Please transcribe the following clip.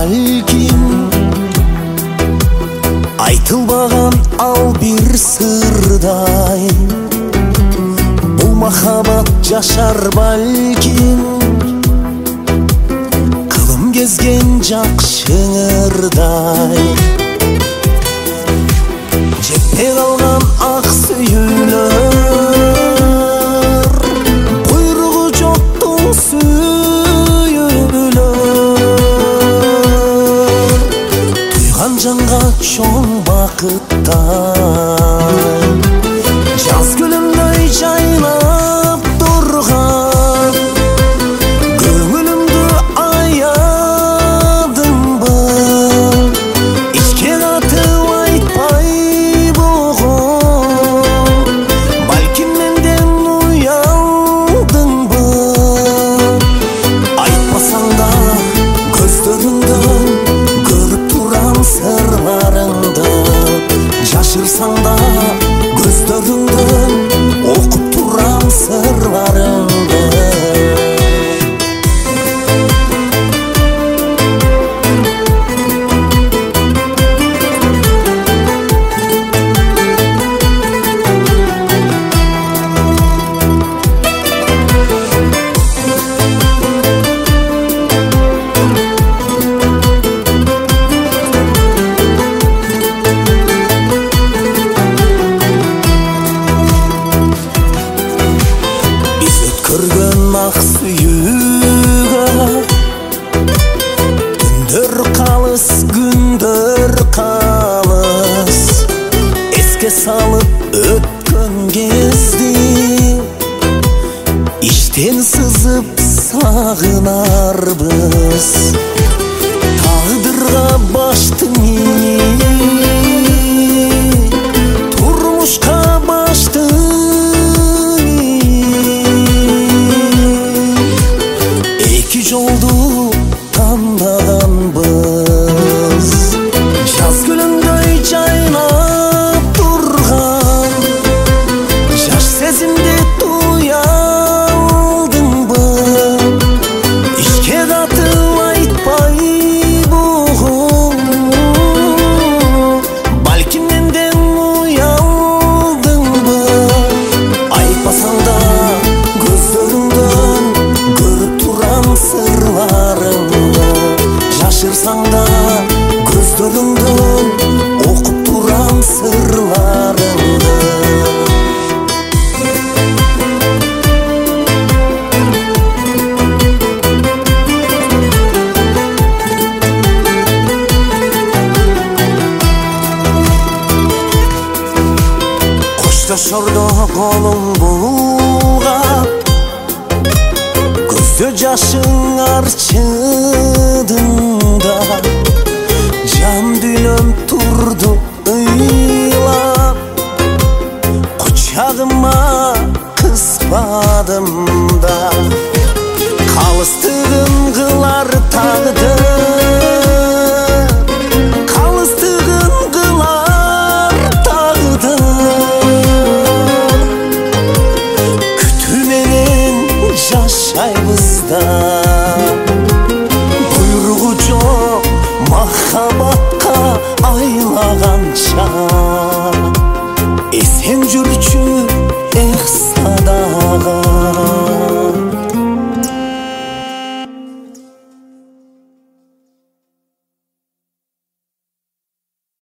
балким, айтылбаган ал бир сырдай. Бул махабат жашар балким, кылым кезген жакшыңырдай. Жетпей калган ак сүйүүлөр, буйругу жоктун сүйүүлөр, туйган жанга чоң бакыттай. Жаз гүлүмдөй жайнап турган көңүлүмдү аядыңбы? Ичке катып айтпай болгон, балким менден уялдыңбы? Айтпасаң да көздөрүңдөн көрүп турам сырларыңды, жашырсаң да көздөрүңдөн окуп турам сырларыңды. Көргөн ак сүйүүгө күндөр калыс, эске салып өткөн кезди иштен сызып сагынарбыз. Тагдырга баштың турмушка баштың жолду тандаганбыз. Жаз гүлүмдөй жайнап турган жаш сезимди туялдыңбы? Ичке катып айтпай болгон, балким менден уялдыңбы? Айтпасаң да көздөрүңдөн көрүп турам сырларыңды, жашырсаң да көздөрүңдөн окуп турам сырларыңды. Коштошордо колуң булгап, көздө жашың арчыдыңда, жан дүйнөм турду ыйлап, кучагыма кыспадым да, калыстыгын кылар тагдыр.